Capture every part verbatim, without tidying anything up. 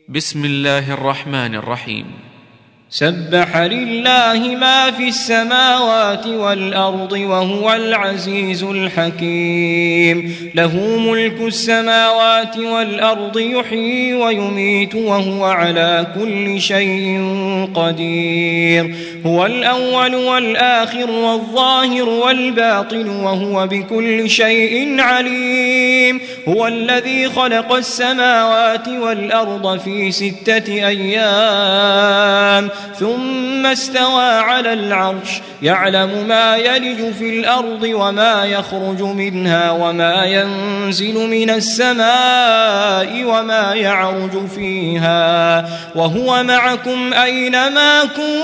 بسم الله الرحمن الرحيم. سبح لله ما في السماوات والأرض وهو العزيز الحكيم. له ملك السماوات والأرض يحيي ويميت وهو على كل شيء قدير. هو الأول والآخر والظاهر والباطن وهو بكل شيء عليم. هو الذي خلق السماوات والأرض في ستة أيام ثم استوى على العرش يعلم ما يلج في الأرض وما يخرج منها وما ينزل من السماء وما يعرج فيها وهو معكم أينما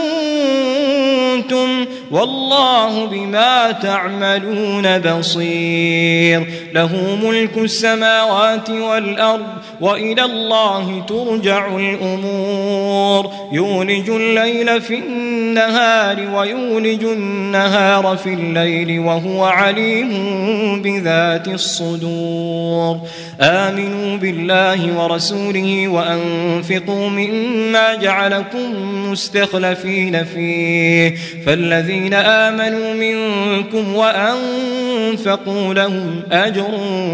كنتم والله بما تعملون بصير. له ملك السماوات والأرض وإلى الله ترجع الأمور. يولج الليل في النهار ويولج النهار في الليل وهو عليم بذات الصدور. آمنوا بالله ورسوله وأنفقوا مما جعلكم مستخلفين فيه فالذين آمنوا منكم وأنفقوا لهم أجر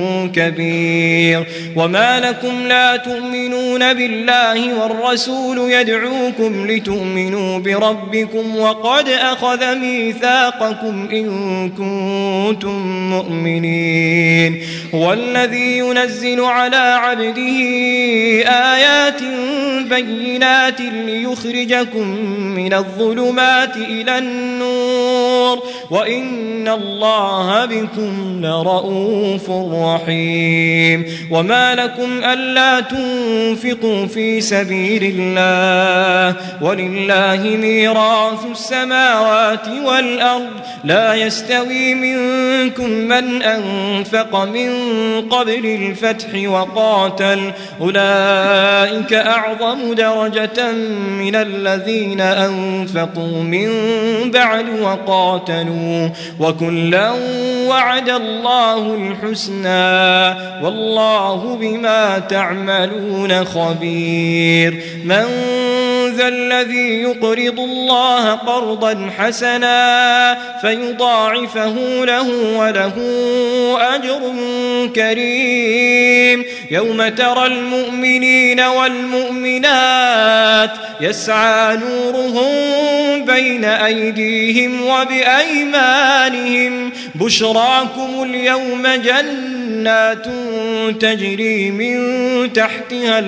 كبير. وما لكم لا تؤمنون بالله والرسول يدعوكم لتؤمنوا بربكم وقد أخذ ميثاقكم إن كنتم مؤمنين. هو الذي ينزل على عبده آيات بينات ليخرجكم من الظلمات إلى النور وإن الله بكم لرؤوف رحيم. وما لكم ألا تنفقوا في سبيل الله ولله ميراث السماوات والأرض لا يستوي منكم من أنفق من قبل الفتح وقاتل أولئك أعظم درجة من الذين أنفقوا من بعد وقاتلوا وكلا وعد الله الحسنى والله بما تعملون خبير. من ذا الذي يقرض الله قرضا حسنا فيضاعفه له وله أجر كريم. يوم ترى المؤمنين والمؤمنات يسعى نورهم بين أيديهم وبأيمانهم بشراكم اليوم جنات تجري من تحتها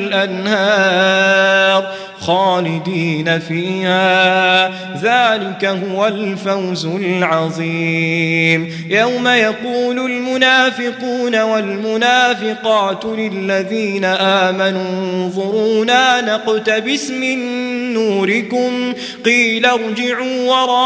الأنهار خالدين فيها ذلك هو الفوز العظيم. يوم يقول المنافقون والمنافقات للذين آمنوا انظرونا نقتبس من نوركم قيل ارجعوا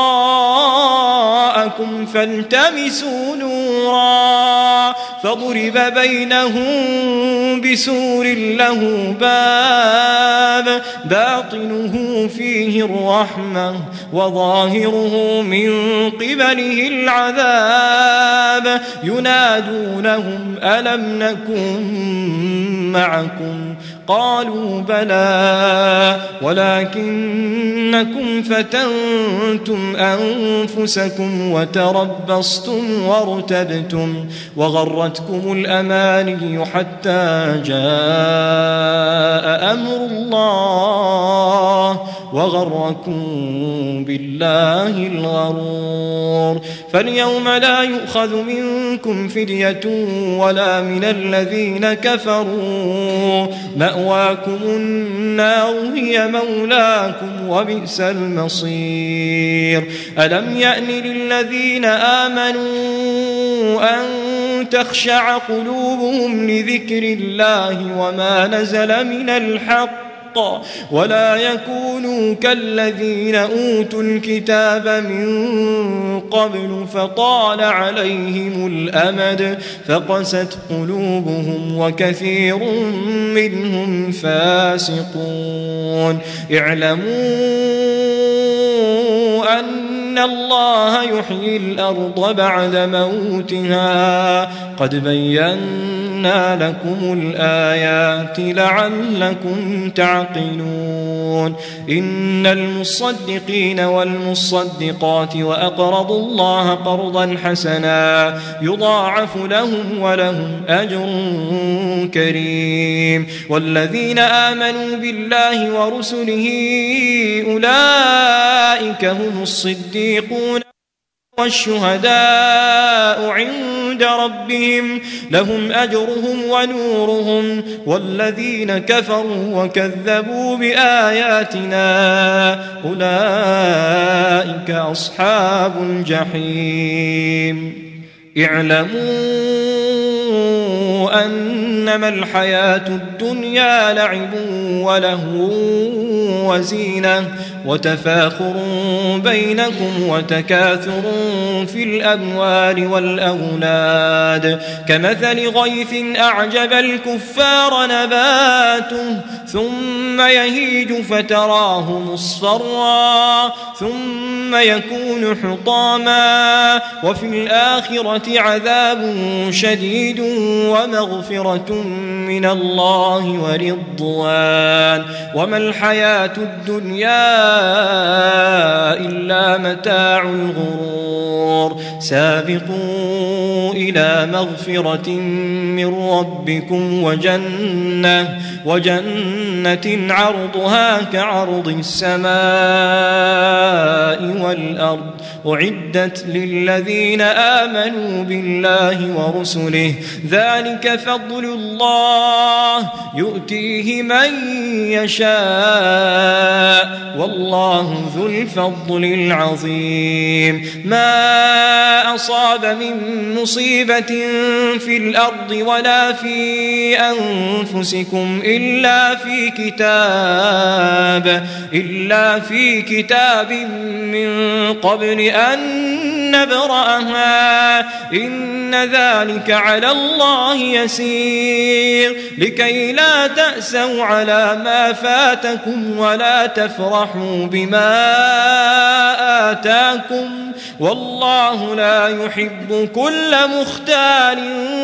وراءكم فالتمسوا نورا فضرب بينهم بسور له باب باطنه فيه الرحمة وظاهره من قبله العذاب ينادونهم ألم نكن معكم قالوا بلى ولكنكم فتنتم أنفسكم وتربصتم وارتبتم وغرتكم الأماني حتى جاء أمر الله وغركم بالله الغرور. فاليوم لا يؤخذ منكم فدية ولا من الذين كفروا مأواكم النار هي مولاكم وبئس المصير. ألم يأن للذين آمنوا أن تخشع قلوبهم لذكر الله وما نزل من الحق ولا يكونوا كالذين أوتوا الكتاب من قبل فطال عليهم الأمد فقست قلوبهم وكثير منهم فاسقون. اعلموا أن أن الله يحيي الأرض بعد موتها قد بينا لكم الآيات لعلكم تعقلون إن المصدقين والمصدقات وأقرضوا الله قرضا حسنا يضاعف لهم ولهم أجر كريم والذين آمنوا بالله ورسله أولئك هم الصديقون والشهداء عند ربهم لهم أجرهم ونورهم والذين كفروا وكذبوا بآياتنا أولئك أصحاب الجحيم اعلموا أنما الحياة الدنيا لعب ولهو وزينة وتفاخر بينكم وتكاثر في الأموال والأولاد كمثل غيث أعجب الكفار نباته ثم يهيج فتراه مصفرا ثم يكون حطاما وفي الآخرة عذاب شديد ومغفرة من الله ورضوان وما الحياة الدنيا إلا متاع الغرور سابقوا إلى مغفرة من ربكم وجنة وجنة عرضها كعرض السماء والأرض أعدت للذين آمنوا بالله ورسله ذلك فضل الله يؤتيه من يشاء والله ذو الفضل العظيم ما أصاب من مصيبة في الأرض ولا في أنفسكم إلا في كتاب إلا في كتاب من قبل أن نبرأها إن ذلك على الله يسير لكي لا تأسوا على ما فاتكم ولا تفرحوا بما آتاكم والله لا يحب كل مختال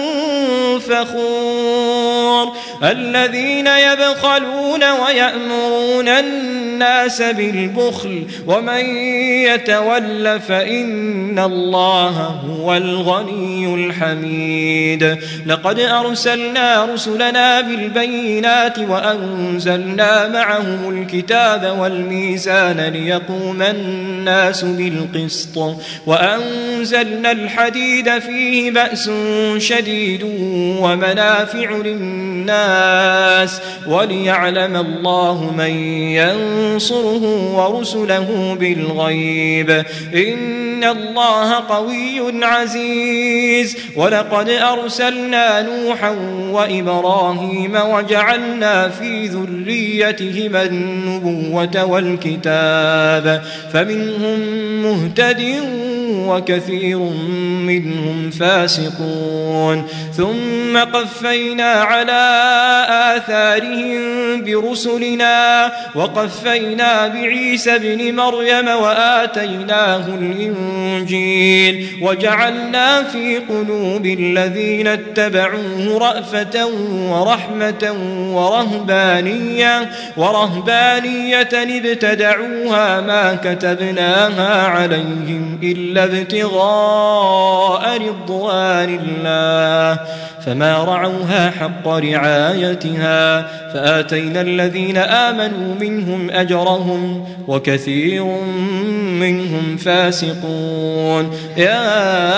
فخور الذين يبخلون ويأمرون الناس بالبخل ومن يتول فإن الله هو الغني الحميد لقد أرسلنا رسلنا بالبينات وأنزلنا معهم الكتاب والميزان ليقوم الناس بالقسط وأنزلنا الحديد فيه بأس شديد ومنافع للناس وليعلم الله من ينصره ورسله بالغيب إن الله قوي عزيز ولقد أرسلنا نوحا وإبراهيم وجعلنا في ذريتهما النبوة والكتاب فمنهم مهتد وكثير منهم فاسقون ثم قفينا على آثارهم برسلنا وقفينا بعيسى ابن مريم وآتيناه الإنجيل وجعلنا في قلوب الذين اتبعوه رأفة ورحمة ورهبانية ورهبانية ابتدعوها ما كتبناها عليهم إلا ابتغاء رضوان الله فما رعوها حق رعايتها فآتينا الذين آمنوا منهم أجرهم وكثير منهم فاسقون يا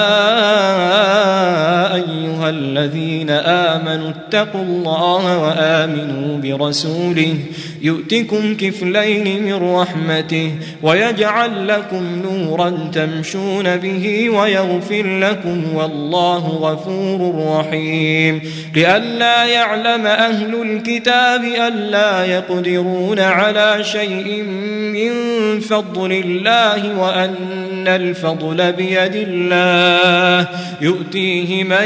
أيها الذين آمنوا اتقوا الله وآمنوا برسوله يؤتكم كفلين من رحمته ويجعل لكم نورا تمشون به ويغفر لكم والله غفور رحيم لئلا يعلم أهل الكتاب ألا يقدرون على شيء من فضل الله وأن الفضل بيد الله يؤتيه من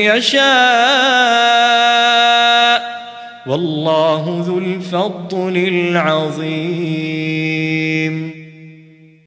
يشاء والله ذو الفضل العظيم.